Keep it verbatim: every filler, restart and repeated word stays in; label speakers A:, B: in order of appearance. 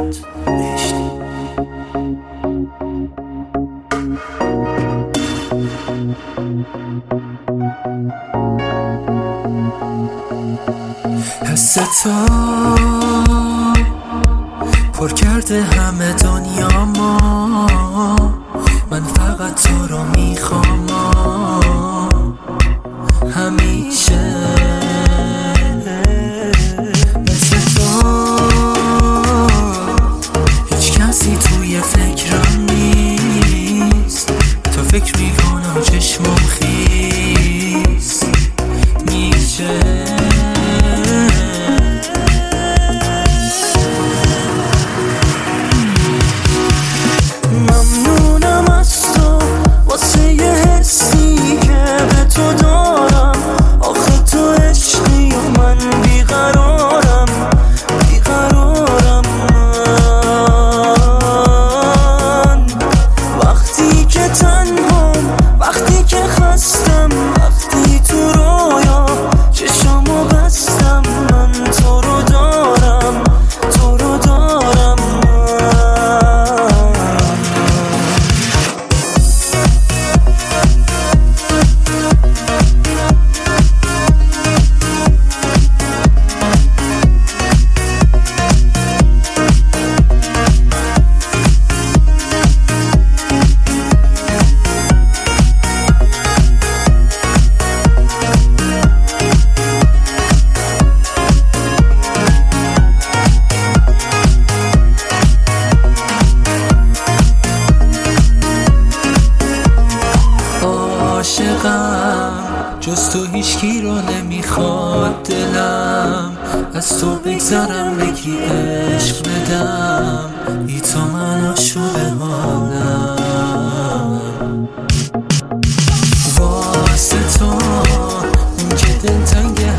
A: بهشتی. حس تو پر کرده همه دنیا ما، من فقط تو رو میخوام همیشه. مثل تو هیچ کسی توی فکرم نیست، تو فکر میکنم چشمم خیس میشه. جز تو هیچکی رو نمیخواد دلم، از تو بگذرم بگی عشق بدم، ای تو من آشوب حالم. واسه تو اون که دلتنگ